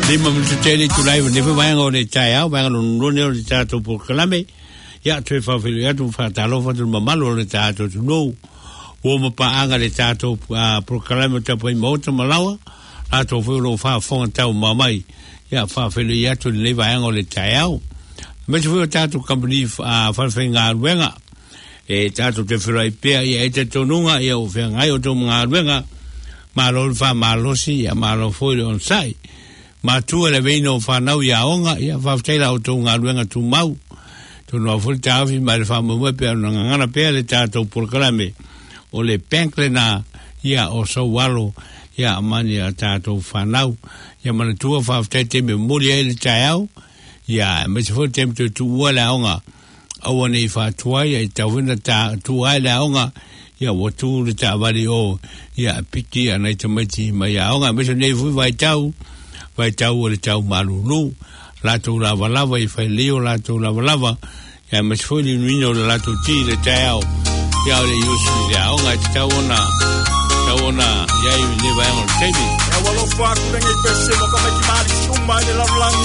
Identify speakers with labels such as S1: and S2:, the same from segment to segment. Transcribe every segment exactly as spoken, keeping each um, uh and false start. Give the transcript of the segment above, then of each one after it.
S1: lima minuto tele tu live ne vai ngone chai au vai ngone no ne tato por kalame ya tu fa fili ya tu fa talo fa tu mamalo le tato tu no o mo pa anga le tato por kalame ta po mo to malawa a to fu lo fa fon ta mamai ya fa fili ya tu le vai ngone chai au me tu tato company fa fa nga wenga e tato te frai pe ya e te tonunga ya o fe ngai o to nga wenga malo fa malo si ya malo foi on sai ma tu ele veino fa nau ya onga ya fa tela o to nga luenga tu mau tu no fu ta fi ma fa mo pe no ngana pe le ta to por kalame o le penkle na ya o so walo ya mani ya ta to fa nau ya ma tu fa te te me mo le ta au ya me fu te tu tu wala onga o ne fa tu ya ta wina ta tu ala onga ya wo tu le ta vali o ya piki ana te mati ma ya onga me ne fu vai tau vai tau le tau malulu la tu la lava i fai leo la tu la lava ya me foi ni no la tu ti le tau ya le yusu ya onga tau na tau na ya i le vai on tebi
S2: ya walo fa ku ngai pese mo ka mai mari tu mai le langi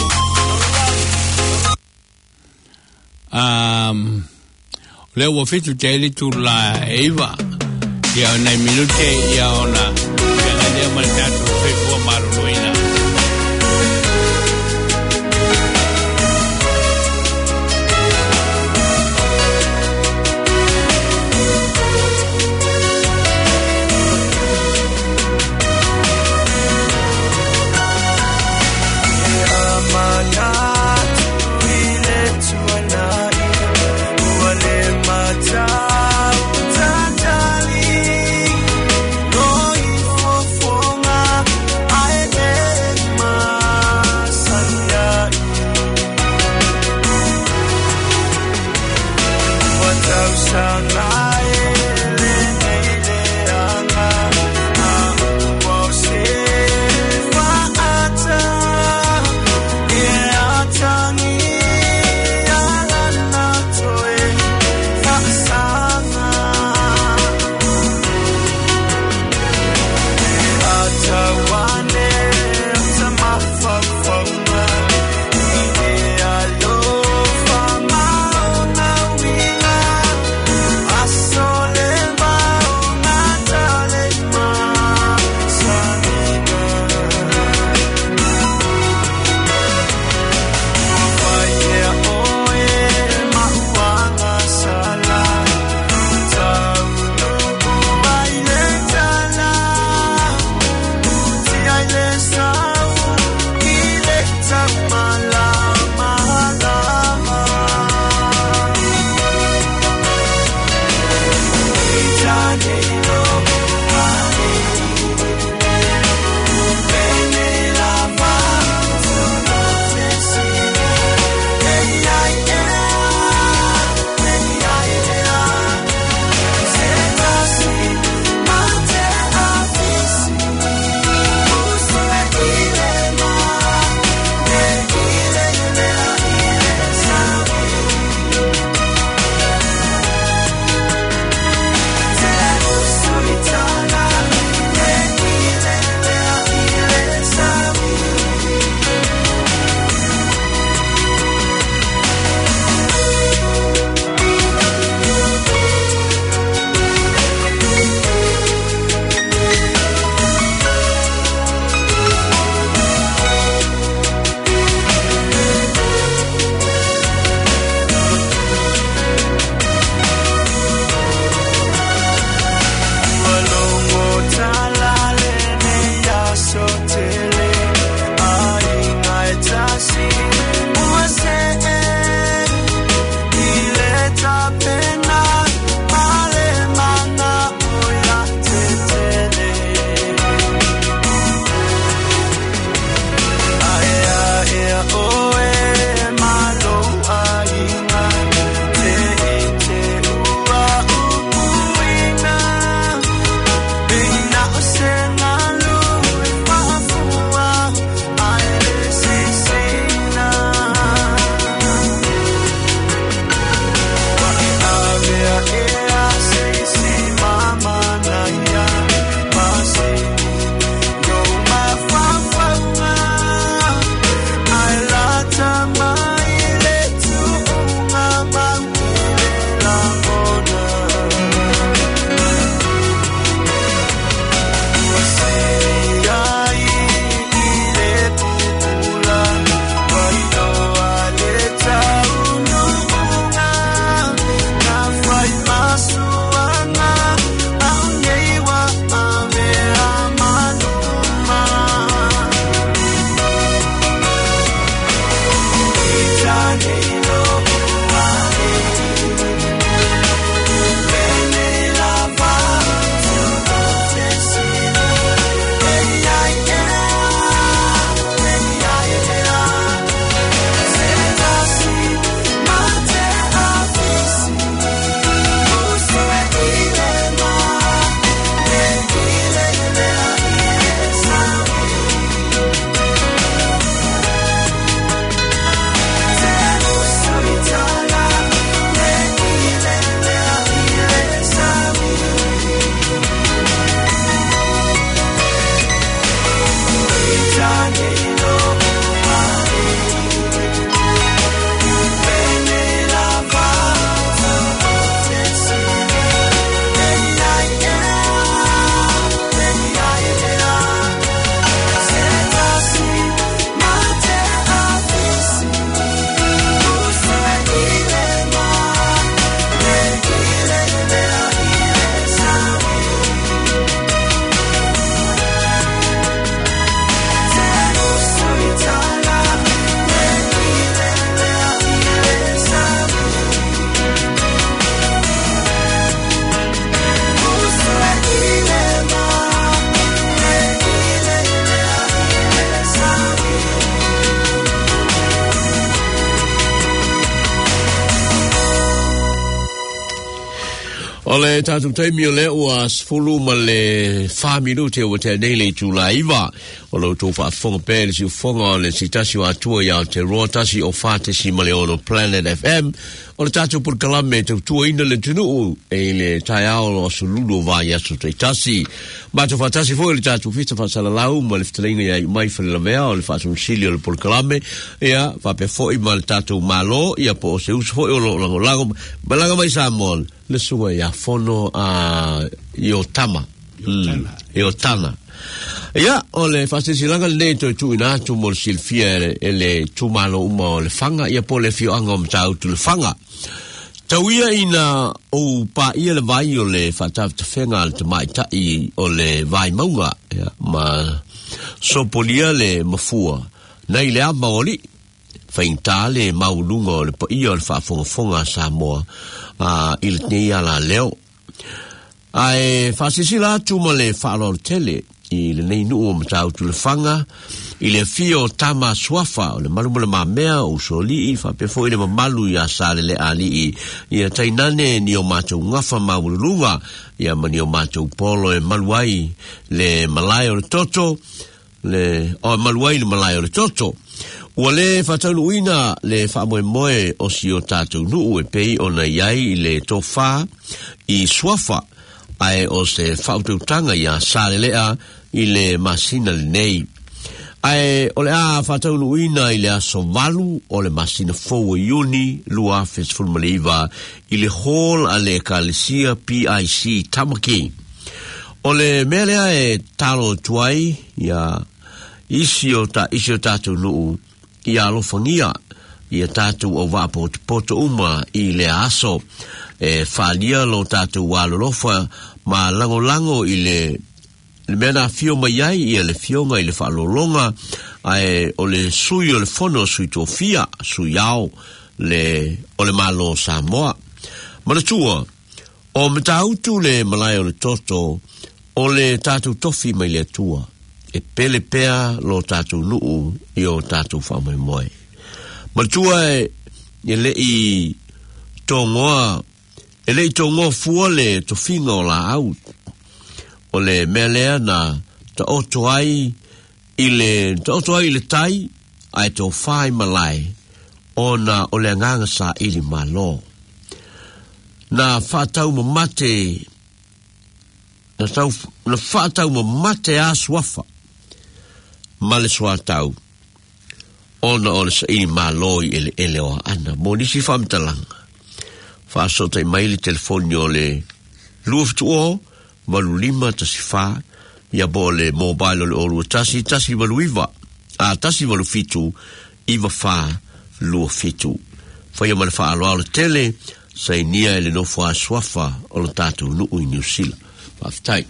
S1: um le wo fitu tele tu la eva ya na minute ya ona ya na le mal tatu fe ko maru noina
S3: I Ole tatu taimi ole ua sfulu ma le whamiru te o te nei le tūlaiva. O lo tō wha whonga pēle si whonga le si tasi o atua ia te roa tasi o whātesi ma le ono Planet F M. O le tatu pur kalame te tua ina le tunu e le tai ao o sululu vai asu te tasi. Ma te whātasi fo le tatu fita whasalalau ma le fitalinga ia mai whale la mea o le whāsun sili o le pur kalame. Ia whape fo i ma le tatu malo ia po o se usu fo i o lo lango lango. Malanga mai Samuel. Le sua ia fono a Iotama. Mm, Iotana. Ia, o le whasesilanga le neto e tu ina atu mo le silfia e le tumalo uma o le whanga, ia po le fio anga o mtau tu le whanga. Tau ia ina o pa ia le vai o le whatawta whenga le te maitai o le vai maunga, ia, ma sopolia le mafua. Nei le ama oli, whainta le maulunga o le pa ia o le whafongafonga sa moa. Uh, il tnei ala leo ai fasisila atu ma le whaalor tele i le nei nuu o matau tu le whanga i le fio tama swafa o le malu le mamea o soli i whapefo i le mamalu i a sale le ali i i a tainane ni o matou ngafa maulunga i a mani o matou polo e maluai le malai o le toto le o maluai le malai o le toto. Ua le whataunu ina le whamoe moe o si o tātou nuu e pei o na iai le tofa i swafa ai o se whautautanga i a sare lea i le masina le nei. Ai o le a whataunu ina i le aso valu o le masina fou i uni lua fesful maliva i le hall a le Kalesia P I C Tamaki. O le melea e talo tuai i a isi o ta isi o tātou nuu i alofangia i a tātou o wapo te poto uma i le aso e whalia lo tātou walolofa ma lango lango i le le mena fio mai ai i le fionga i le whalolonga ai o le sui o le fono sui tofia sui au le o le malo Samoa manatua o matautu le malai o le toto o le tātou tofi mai le tua e pele pea lo tātou nuu i o tātou whamoe moe. Matua e, e le i tongoa, e le i tongoa fua le to whinga o la au. O le mea lea na ta oto ai i le, ta oto ai le tai, ai tō whai malai, o na o le nganga sa ili malo. Na whatau mo mate, na tau, na whatau mo mate a swafa. Male soa tau ona o le sa ini maloi ele ele o ana mo nisi whamtalanga wha sota i maili telefoni o le luaftu o malu lima tasi wha ia bo le mobile o le orua tasi tasi malu iwa a tasi malu fitu iwa wha lua fitu wha ia male wha aloa le tele sa inia ele no wha swafa o le tātou nuu i New Zealand whaftai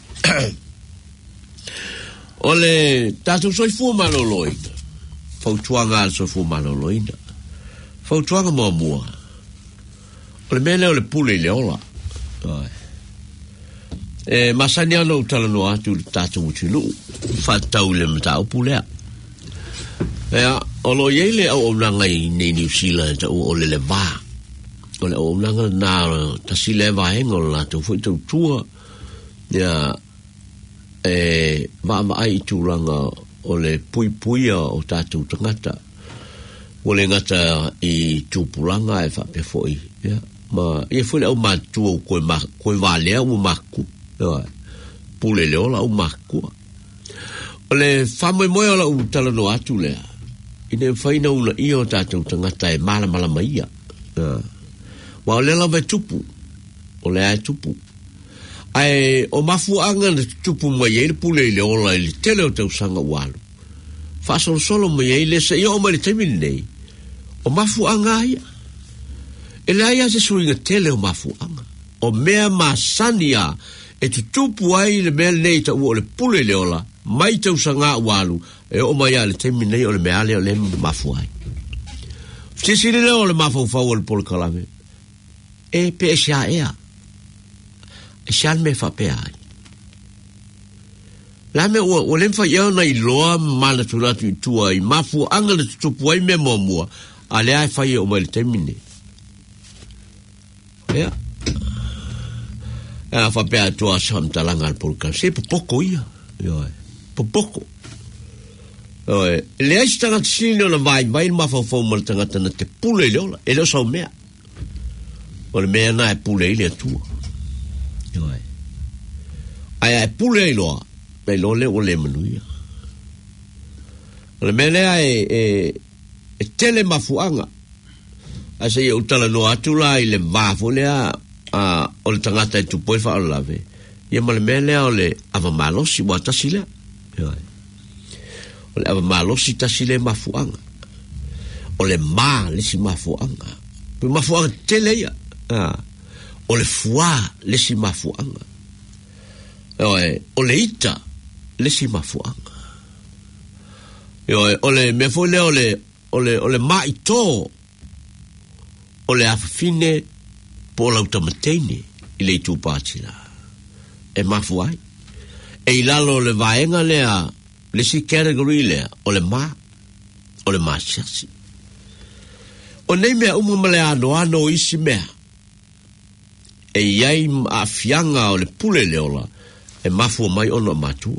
S3: Ole tātou soifua maloloina. Fautuanga al soifua maloloina. Fautuanga mua mua. Ole mele ole pule le ola. E masani alo utala no atu tātou utilu. Fatau le matau pulea. Ea, olo yeile au onanga i nei New Zealand ta u ole le vā. Ole onanga na tasi le vā hengo la tu fui tau tua. Ea, e ma ma ai tūranga o le pui puia o tātou tangata o le ngata i tūpuranga e whape foi yeah. Ma e foi le au mātua o koe, ma, koe wālea o maku yeah. Pule leo la o maku o le whamoe moe o la u talano atu lea i ne whaina una i o tātou tangata e mala mala maia yeah. Wa o le lawa tupu o le ai tupu ai o mafu anga na tupu mai ele pule le ola ele tele o tau sanga walu fa solo solo mai ele se yo mai temile nei o mafu anga ia ele ia se suinga tele o mafu anga o mea masania e tupu ai le mea nei ta o le pule le ola mai tau sanga walu e o mai ale temile nei o le mea le o le mafu ai sisi le o le mafu fa o le pol kalame e pe sia ea e sian me whapea ai. La me ua, o lemfa iau na i loa mana turatu i tua i mafu anga le tutupu ai me mua mua, a le ai whai o mai le temine. Ea. a fa pe atua sam talanga por ka se poco ia yo poco oi le esta na sino na vai vai ma fa fo mal tanga tana te pule le ola e lo so mea o le mea na e pule ile tu oi ai ai pule lo pe lo le o le manuia o le mea e e e tele mafuanga asa ia utala no atula ile va fo le a a o le tangata e tu poi fa o lave ia ma le mea o le ava malosi wa tasile oi o le ava malosi tasile mafuanga o le ma le si mafuanga pe mafuanga tele ia ah o le fua le si mafuanga oi o le ita le si mafuanga oi o le me fo le o le o le o le mai to o le afine po la utamatene ile tu patila e mafuai e ilalo le vaenga le a le si category le o le ma o le ma chasi o nei mea umu male ano ano isi mea e iai a fianga o le pule le ola e mafu mai ono matua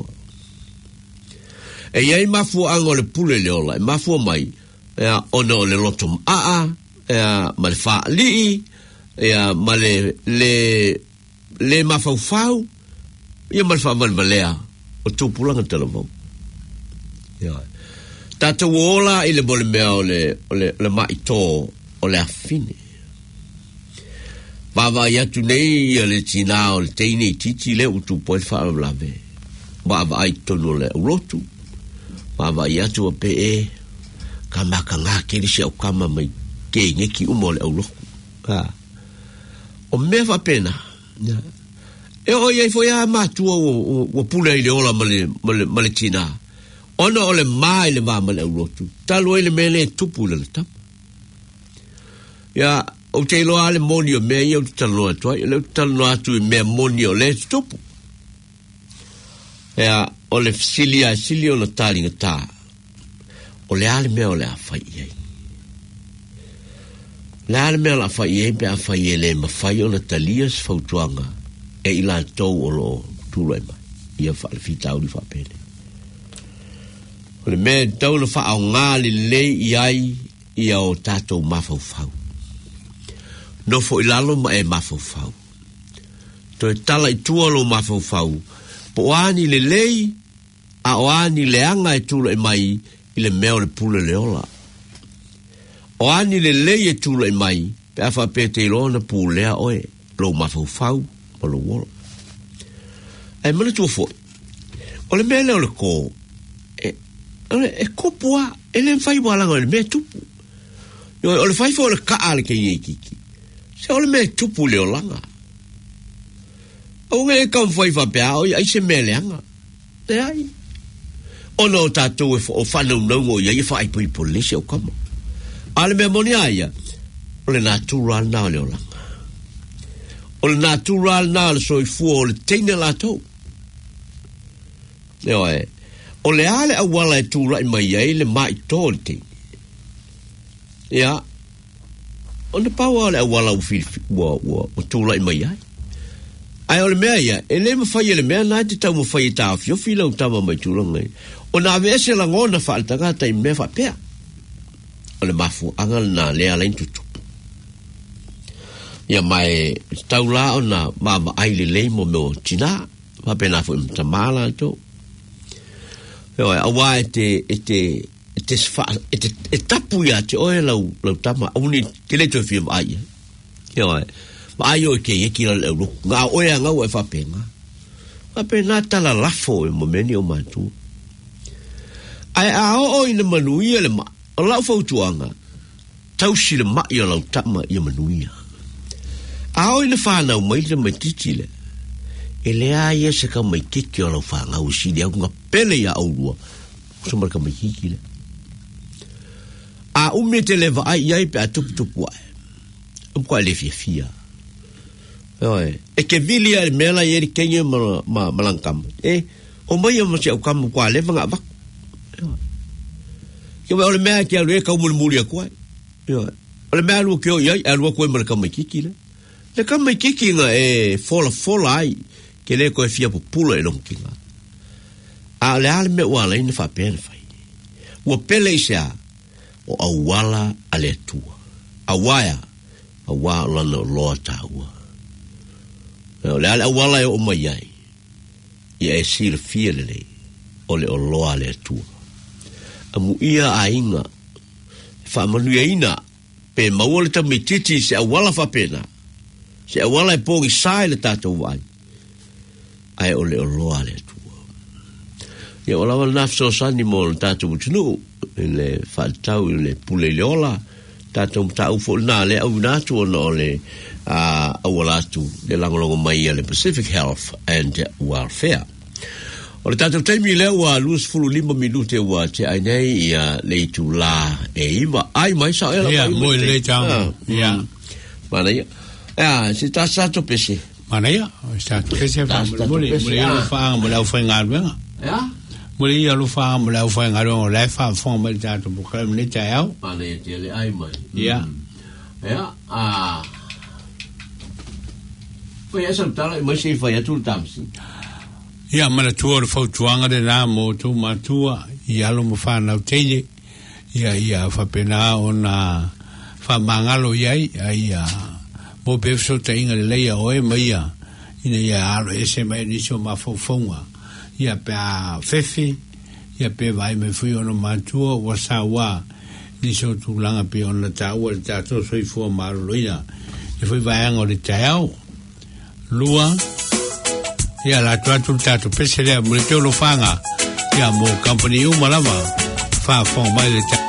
S3: e iai mafu anga o le pule le ola e mafu mai e ono le lotum a a e ma le fa li e ma le le le mafau fau ia ma le fa mal valea o tupulanga televon ya tata wola ile bole mea o le o le le mai to o le afine bava ya tu nei le tina o le teini titi le utu po fa lave bava ai to le rotu bava ya tu pe e kama kanga ke li se o kama mai ke ngeki umo le ulo ha o me fa pena e o ye fo ya ma tu o o pule ile ola male male tina ona ole mai le va male rotu talo ile mele tupu le tap ya o te lo ale monio me yo talo to le talo atu me monio le tupu ya ole filia silio no tali ngata ole ale me ole afai ye la ale me la afai ye pe afai ye le ma fai ona talias fautuanga e ila to olo tu le mai ia fa le fitau di fa pele o le me tau le fa au ngali le iai ia o tato mafau fau no fo ilalo ma e mafau fau to e tala i tua lo mafau fau po ani le lei a o ani le anga e tula e mai i le meo le pule le ola o ani le lei e tula e mai pe afa pe te ilona pulea oe lo mafau fau o lo wolo e mele tua fo o le mea leo le ko e e kopua e le fai wala ngol me tupu yo o le fai fo le ka ale ke ye kiki se o le me tupu le olanga o nge ka fai fa pe o ai se me le anga te ai o no tatu o fa no no o ye fai po polisi o como ale me moniaia o le natural na le olanga o le natural na le so i fu o le tene la to yo e o le ale a wala e tūra i mai ai le mai tōte. Ia, o le pau ale a wala u fili o tūra i mai ai. Ai o le mea ia, e le mawhai e le mea nai te tau mawhai e tā fio fila u tama mai tūranga i. O nā vea se la ngona wha altanga ta i mea wha pea. O le mafu angal nā lea lain tutupu. Ia mai tau la o nā mama ai le leimo meo tina, wha pena fu imta mala tō. Yo awa te te te sfa te te tapu ya te o la la tama uni ke le to fi ai yo ma ai o ke ye ki la lo nga o ya nga o fa penga fa pena ta la la fo mo meni o matu ai a o ina manuia le ma o la fo tuanga tau si le ma yo la tama i manuia a o ina fa na mai le matitile ele ai se ka mai kiki o la fa nga o si dia nga pele ya o so marka mai kiki le a umete le va ai ai pe tup tup wa um kwa le fia fia oi e ke vilia mela yeri kenye ma ma malankam e o mai mo se o kam kwa le va va ke o le me ke le ka mul mul ya kwa yo o le me lu ke o ai alu ko marka mai kiki le Le ka mai kikinga e fola fola ai, ke le koe fia pupula e long kinga. A le ale me wala ina fa pene fai. Ua pele isea, o awala ale tua. Awaya, awa lana loa taua. Le ale awala e o mai ai. Ia e sila fia le lei, o le o loa ale tua. Amu ia a inga, fa manuia ina, pe maua le tamititi se awala fa pena. Se awala e pongi sai le tatou vai. Ai o le o loa le tua. Ia o lawa nafso sani mo le tatou mutunu, le whaatau le pule le ola, tatou mtau fo na le au natu o no le uh, awalatu le langolongo mai le Pacific Health and Welfare. O le tatou taimi le ua lus fulu lima minute ua te ainei ia le tu la e ima. Ai mai sa e la
S1: ia mo le tau. Ia.
S3: Mana ia. Ah, si ta sato pesi.
S1: Mana ia, sta pesi fa mo le mo le fa mo le fa ngalwenga.
S3: Ya.
S1: Mo le ia lu fa mo le fa ngalwenga le fa fo mo le tatou bu ka le tau.
S3: Mana ia te le ai mai.
S1: Ia.
S3: Ya. Ah. Foi essa tala, mas se foi a tu tamsi.
S1: Ia mana tua le fautuanga de nā mo tu matua i alo mo whanau teile ia ia whapena o nā whamangalo iai ia mo pefso te inga le leia o e maia ina ia alo ese mai niso ma faufonga ia pe a fefe ia pe vai me fui ono matua wa sawa niso tu langa pe ona taua le tato soi fua maro loina e fui vai ango le tau lua ia la tua tu tato pese le mo le teo lo fanga ia mo company uma lava fa fong mai le tau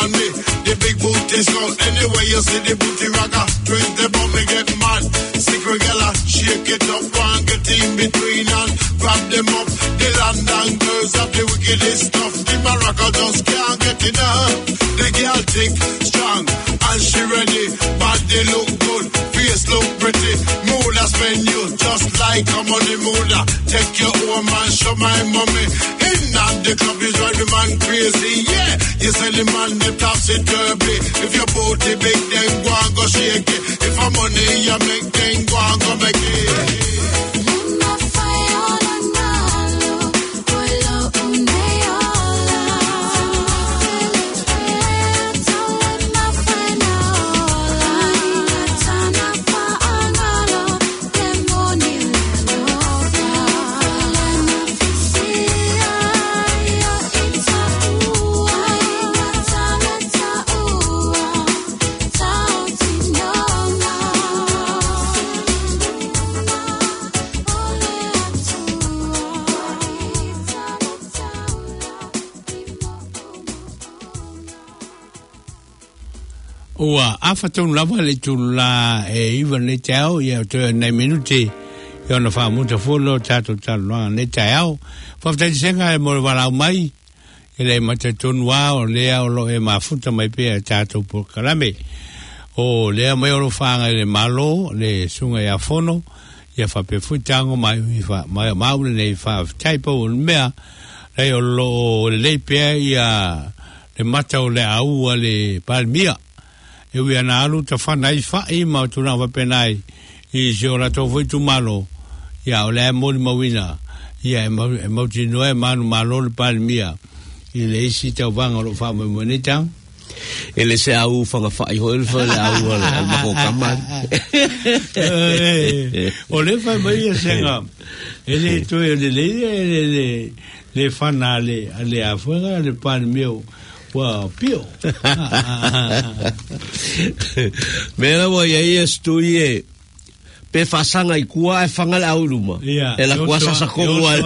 S2: on me. The big booty sound. Anyway, you see the booty rocker. Twist the bum, me get mad. Secret gala, shake it up, one get in between and grab them up. The London girls have the wickedest stuff. The Morocco just can't get enough. The girl think strong and she ready. Body look good, face look pretty. Mood I spend you just like a money moolah. Take your home and show my mommy. In and the club is drive the man crazy. Yeah, you say the man the topsy turvy. If your booty big, then go and go shake it. If I'm money you make, then go and go make it.
S1: Ua afatun lava le tula e iwa le tau ia te nei minuti ia na fa muta folo tato talo le tau fa te senga e mo wala mai ele mate tunwa o le o lo e mafuta mai pe tato por kalame o le mai o fa le malo le sunga ia fono ia fa pe futango mai fa mai mau le fa typo o mea le o lo le pe ia le mata o le au le palmia e ui ana alu ta whanai whai ma tuna wapenai i se ora tō whai tu malo ia o le e mori mawina ia e mauti noe manu malo le pali mia i le isi tau wanga lo wha mai mwene tau
S3: e le se au whanga whai ho elfa le au le mako kamari
S1: o le whai mai a senga e le tu e le le le whana le le a whanga le pali mia Wow, pio.
S3: Mera wa ia ia stui pe fasanga i kua e fanga le auruma. E la kua sa kongo.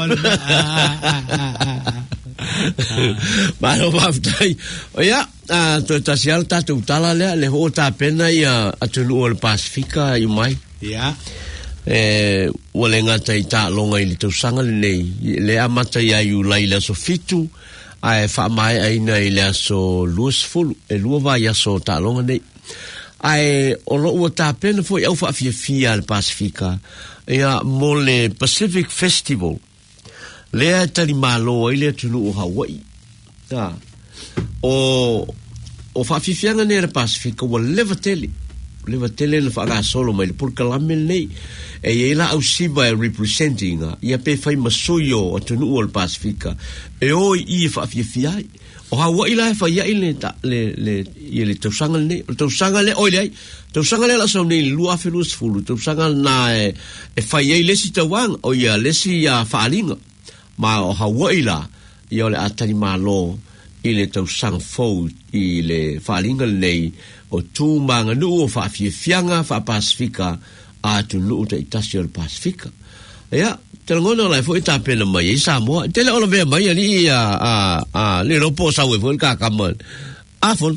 S3: Maro waftai. O ia, to tasial tatu tala le le ho ta pena ia atulu o le Pasifika i mai.
S1: Ia.
S3: E wale ngata i ta longa i le tausanga le nei. Le amata ia i ulai la so fitu. Ai fa mai ai nei le so lusful e luva ia so talonga nei ai o lo o ta pena foi au fa fia fia al Pasifika ia mole Pacific Festival le tali malo ile tulu o Hawaii ta o o fa fia fia nei al Pasifika o levateli levateli le fa ga solo mai por kalamel nei e ela au siba representing ia pe fai masuyo o tunu o Pasifika e o i fa fia fia o Hawaii la fa ia ile ta le le ile to sangal ne to sangal le oi to sangal la so ne lu afelus fulu to sangal na e e fa ia ile si tawang o ia le si ya falinga ma o Hawaii la ia le atani malo ile to sang fo ile falinga nei o tu manga nu o fa fia fianga fa Pasifika a tu lu te tasio Pasifika ya telngona la fo ita pena mai sa mo tele ola ve mai ali a a a le lo po sa we fo ka kamon a fo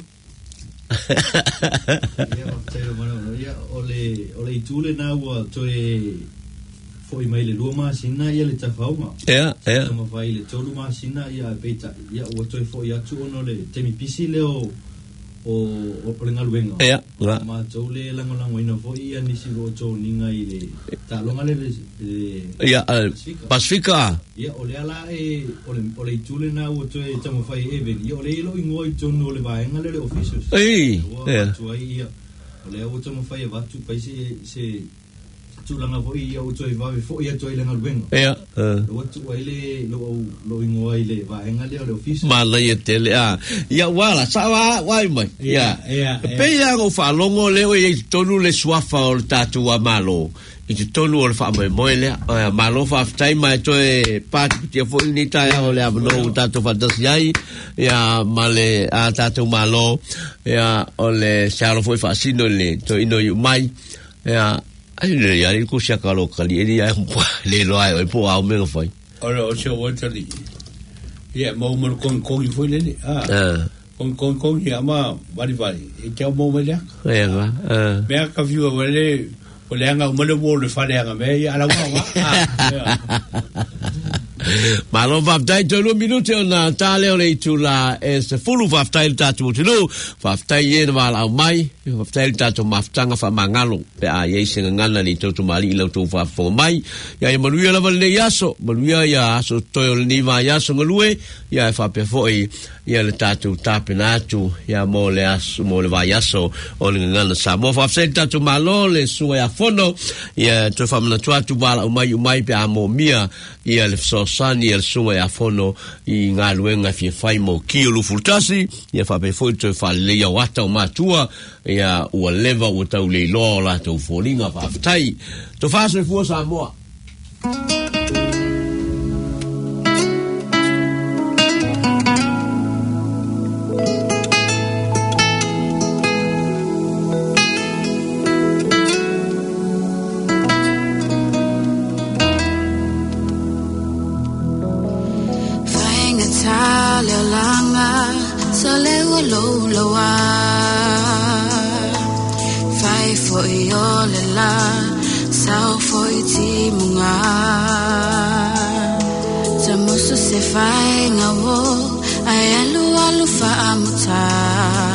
S4: ya tele mana ya ole ole tule na wa to e fo i mai le lu ma sina ya le tafauma
S3: ya ya
S4: ma vai le tolu ma sina ya beta ya o to fo ya tu ono le temi pisi le o o o prenga luenga
S3: ya
S4: ma tole lango lango ino fo ia ni si ro to ninga ile ta longa le
S3: ya Pasifika
S4: ya ole ala e ole ole tule na o to e tamo fai even ya ole lo ingo i to no le va en le officials
S3: ei
S4: ya to ia ole o tamo fai va tu pai se se tu langa fo ia o to i va fo ia to ile na luenga
S3: ya
S4: o tu ile lo lo ingo ile va en le officials
S3: ma la ye tele a ya wala sa wa wa mai ya pe ya go fa longo le o i tonu le swafa o tatu wa malo i tonu o fa mai moile malo fa tai mai to e pat ti fo ni ta ya o le abno tatu fa das yai ya male a tatu malo ya o le salo foi fa sino le to ino mai ya ai le ya il ku sia kalo kali e ya le lo ai o po au me lo foi
S1: ora o se o tali ia mo mo con con i foi le ah Kong kong kong ya ma bari bari. E te mo me le.
S3: E nga. Eh.
S1: Me ka fiu wa le o le nga mo le wo le fa le nga me ya ala wa wa.
S3: Malo vaftai tolu minute ona tale ole tula es fulu vaftai tatu tulu vaftai ye na wala mai vaftai tatu maftanga fa mangalo pe a ye singa ngana ni totu mali lo tu fa fo mai ya ye maluia la vale yaso maluia ya so toyo ni va yaso ngalue ya fa pe foi ya le tatu tapinatu ya mo le aso mo le va yaso ole ngana sa mo vaftai tatu malo le su ya fono ya to fa mna tu wala mai mai pe a mo mia ya le so sani el sunga ya fono i ngā luenga fie whai mo ki o lufultasi ia whape foi te wha lea wata o mātua ia ua lewa ua tau le loa o la tau fōringa whaftai to whāse fua sa moa
S5: Fai nga wo ai alu alu fa amuta